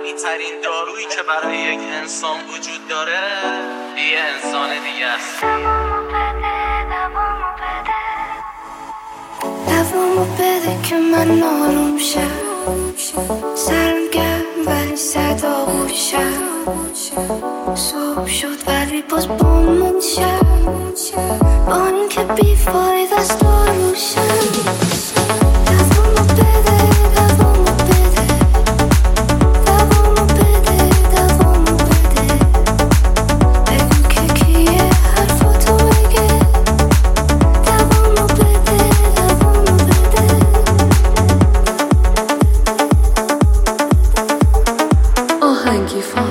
قوی ترین دارویی که برای یک انسان وجود داره یه انسان دیگه است. دوامو بده که من آروم شم، سرم گرم ولی صدا گوشم، صبح شد ولی باز بامون شم، با این که بیفاید است روشم. دوامو بده، دوامو بده، دوامو بده، دوامو بده، بگو که کیه حرفاتو بگه. دوامو بده، دوامو بده. آهنگی فاک.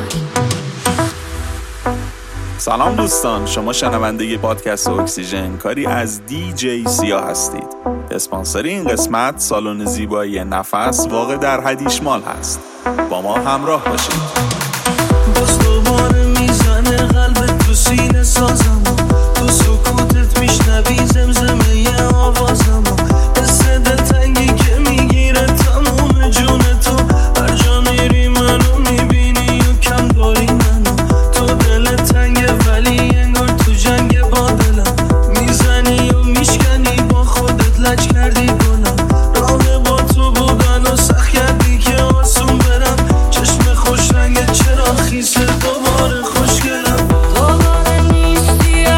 سلام دوستان، شما شنونده پادکست اکسیژن کاری از دی سیا هستید. اسپانسر این قسمت سالن زیبایی نفس واقع در هدیشمال هست. با ما همراه باشید. باز دوباره میزنه قلبت تو سینه سازمو، تو سکوتت میشنوی زمزمه ی آوازمو، حس دلتنگی که میگیره تموم جون تو، هر جا میری منو میبینی و کم داری منو، تو دل تنگه ولی انگار تو جنگ با دلم، میزنی و میشکنی با خودت لج کردی گلم، راه با تو بودن و سخت کردی که آسون برم، چشم خوش رنگت چرا خیسه دوباره خوشگلم. دوباره نیستی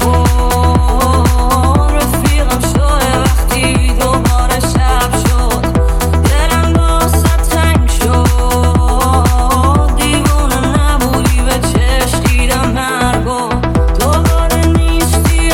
الکل رفیقم شده وقتی دوباره شب شد، دلم واسه تنگ شد، دیوونه نبودی به چشم دیدم مرگو. دوباره نیستی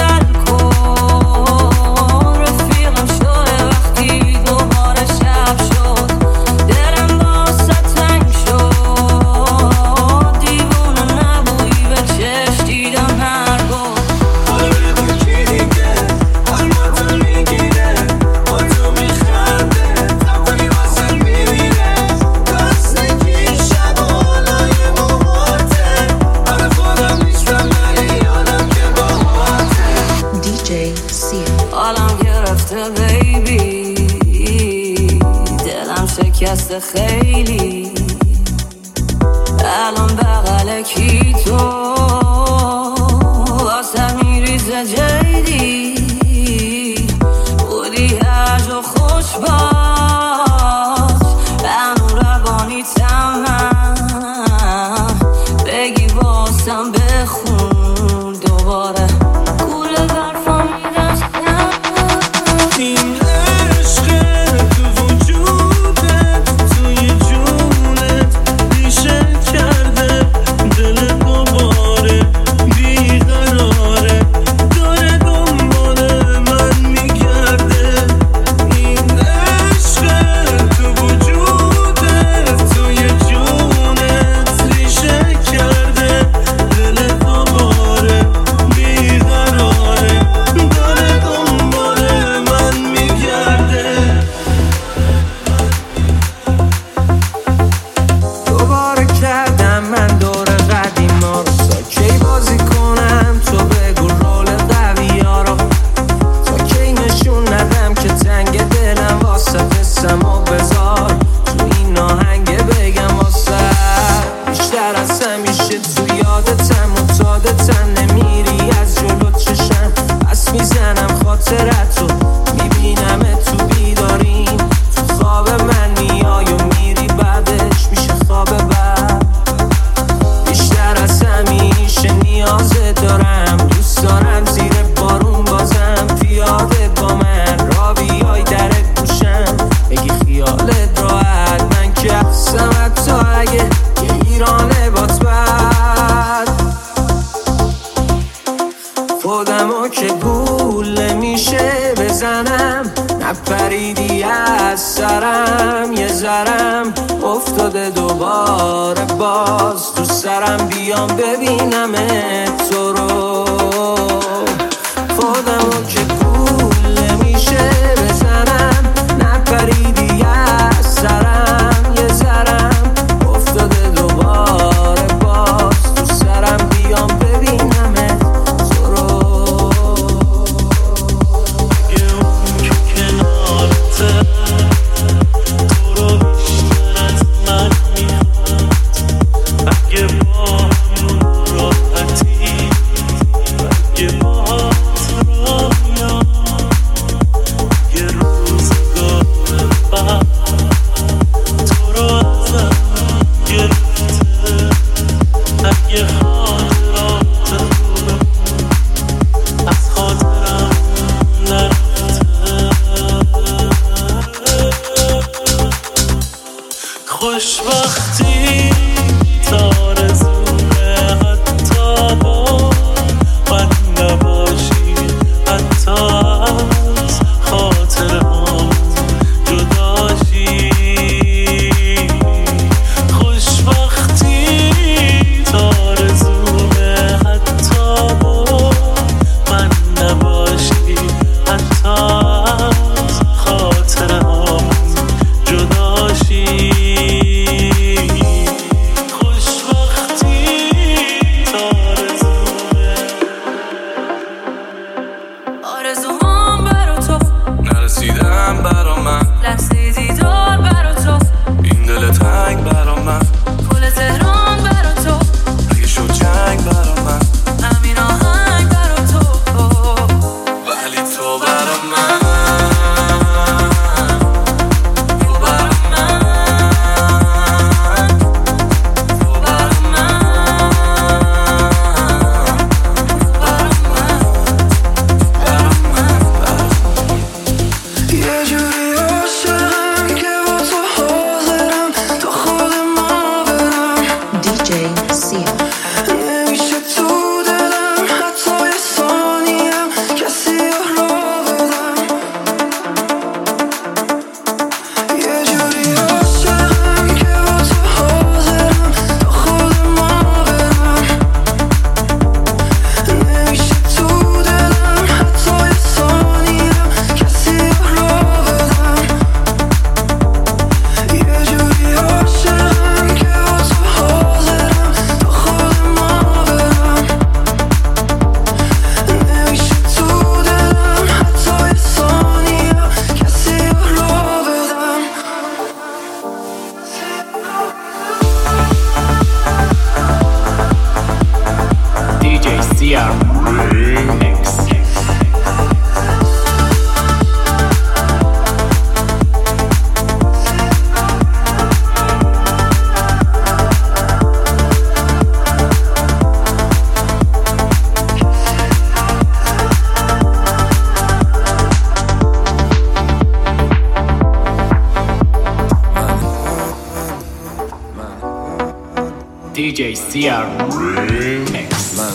الکل رفیقم شده وقتی دوباره شب شد، دلم واسه تنگ شد، دیوونه نبودی به چشم دیدم مرگو. قلبت کی دیگه قلباتو میگیره، با تو میخنده تمامی واسه میمیره، گستگی شب و حالای موهاته، برای خودم نیستم ولی یادم که باهاته. حالم گرفته بیبی، دلم شکسته خیلی، الان بغل کی تو واسه میریزه جیدی، بودی هر جا خوش باش، همون روانی تمام، بگی واسم بخون دوباره گوله برفا میدستم. این عشقه تو وجودت توی جونت ریشه کرده، دل دوباره بیقراره، داره دنبال من میگرده. این عشقه تو وجودت توی جونت ریشه کرده، دل دوباره بیقراره، داره دنبال من میگرده. دوباره کردم من دور قدیما رو، تا کی بازی کنم تو بگو رول قوی ها رو، تا کی نشون ندم که تنگ دلم واسه قسم و بذار تو این آهنگ بگم واسه بیشتر از همیشه تو یادتم و تادتم، نمیری از جلو چشم پس میزنم خاطرت رو، میبینم تو بیداریم، تو خواب من میای و میری بعدش میشه خواب بد، بیشتر از همیشه نیازه دارم، دوست دارم زیر بارون بازم پیاده با من را بیای در گوشم، بگی خیالت راحت من که هستم حتی اگه یه ایرانه بات بد، خودمو که گول میشه بزنم، نپریدی از سرم، یه ذرم افتاده دوباره باز تو سرم، بیام ببینم تو رو، خودمو که گول میشه بزنم، نپریدی از سرم، یه ذرم افتاده دوباره باز تو سرم، بیام ببینم تو رو. کنارته تو رو بیشتر از من میخوام، خوشبختی تارزونه حتی با من نباشی، حتی از خاطر هم جداشی. خوشبختی تارزونه حتی با من نباشی، حتی از خاطر هم جداشی. DJ CR Remix. من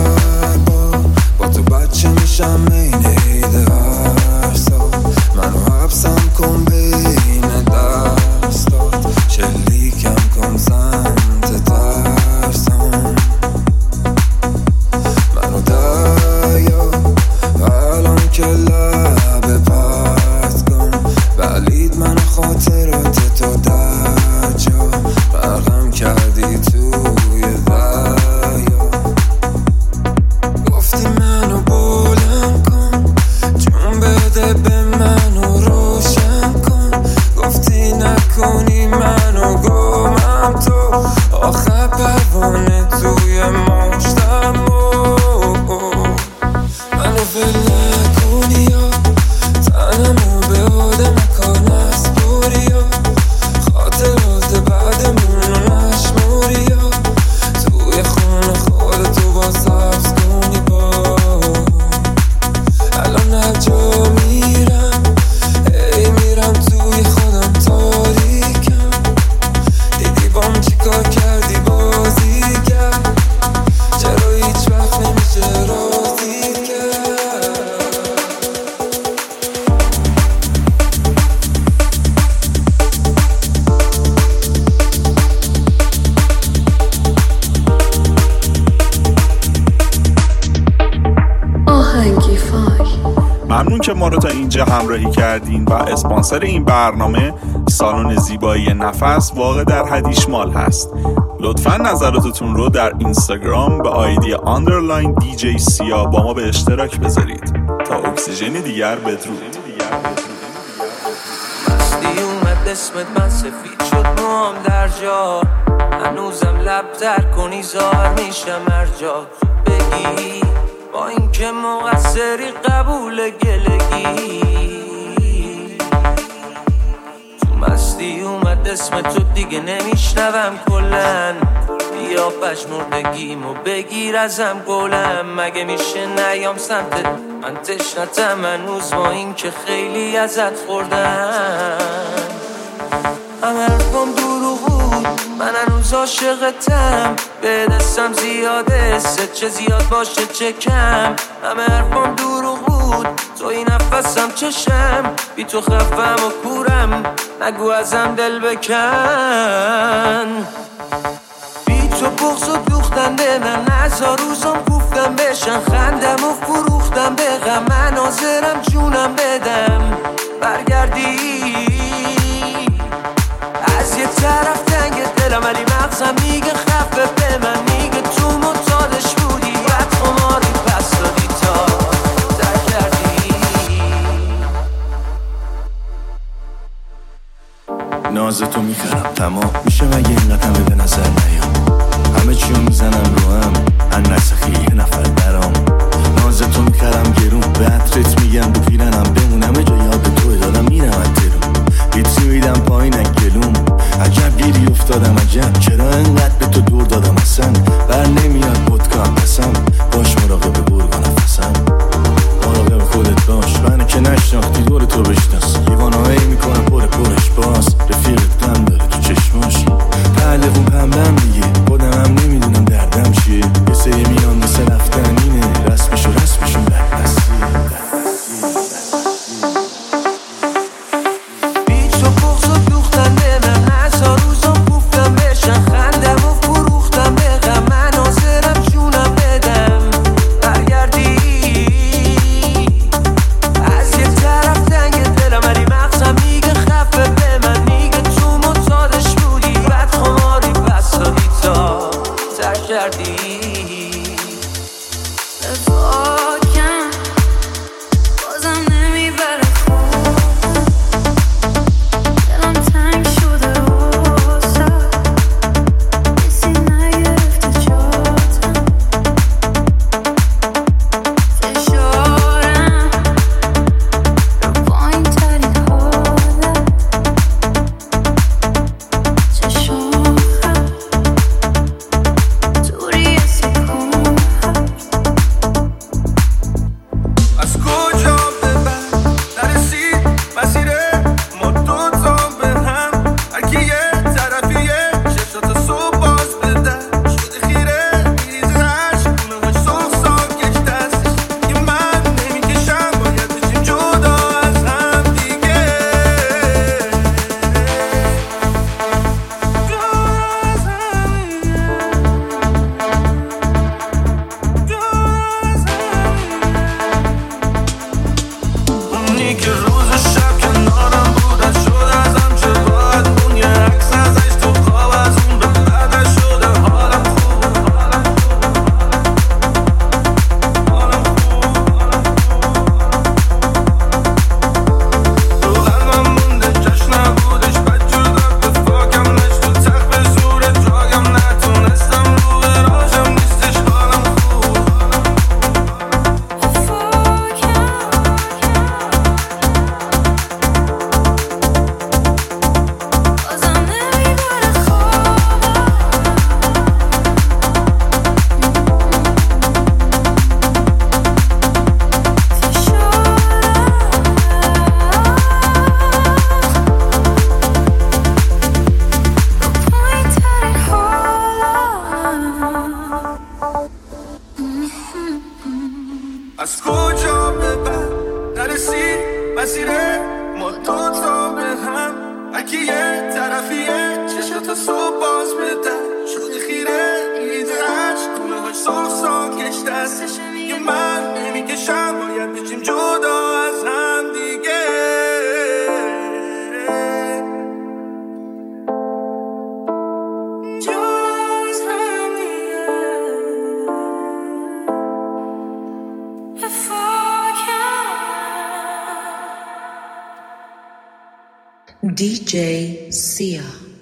هر بار با تو بچه میشم این ایده هر سال، منو حبسم کن بین دستات، شلیکم کن سمت ترسم، منو دریا الان که لبه پرت کن، بلید من خاطرات تو در جا برقم کردی توی دریا، گفتی منو بلند کن، جون بده به منو روشن کن، گفتی نکنی منو گمم تو، آخر پروانه توی مشتم، منو ول نکنی یا تنمو به آدم کن از بوری یا خاطرات بعدمونو نشموری یا توی خونه خودتو با سبز کنی با الان هر جا میرم ای میرم توی خودم تاریکم، دیدی بام چی کار کردی بازی کرد، چرا هیچ وقت نمیشه راضی کرد. آهنگی فای. ممنون که ما رو تا اینجا همراهی کردین و اسپانسر این برنامه سالن زیبایی نفس واقع در هدیشمال هست. لطفاً نظراتتون رو در اینستاگرام به آیدی _DJ سیا با ما به اشتراک بذارید. تا اکسیژنی دیگر بدرود. مستی اومد اسمت من سفید شد موام در جا، هنوزم لب در کنی زار میشم هر جا تو بگی، با اینکه مقصری قبول گلگی، تو مستی اومد اسم تو دیگه نمیشنوم کلن، بیا پشمردگیمو بگیر ازم گلم، مگه میشه نیام سمتت من تشنتم هنوز با اینکه خیلی ازت خوردم، همه حرفم دروغ هنوز عاشقتم، به دستم زیاده، چه زیاد باشه چه کم، همه حرفام دروغ بود، تو این نفسم چشم، بی تو خفم و کورم، نگو ازم دل بکن. بی تو بغض و دوختن به من، هزار روزم گفتم بشن، خندم و فروختم به غم، من حاضرم جونم بدم برگردی. از یه طرف تنگ دلم ولی مغزم میگه خفه به من، میگه تو معتادش بودی، بعد خماری پس دادی تا درک کردی. نازتو میخرم تمام میشه مگه اینقدر همه به نظر نیام، همه چیو میزنم رو هم هن نسخی یه نفر درام. نازتو میخرم گرون به عطرت میگم دو پیرنم بمونم جا یاد توی دادم میرم اترون بیتری میدم پایین گلوم. عجب گیری افتادم عجب چرا انقدر به تو دور دادم اصلا بر نمیاد پدکام قسم باش مراقب برگا نفسم مراقب خودت باش منو که نشناختی دور تو بشناس دیوانهایی میکنم پرش باز رفیقت غم داره تو چشماش پهلقون پملم دیگه خودم هم نمیدونم دردم چیه یه سری میان مثل رفتنینه رسمشون بدبستی. از کجا به بعد نرسید مسیر ما دوتا به هم اگه یه طرفیه چشاتا صبح باز بده شده خیره میده عشق کنه های ساق کشتست یه من نمیکشم باید بشیم جدا از هم دیگه DJ Sia.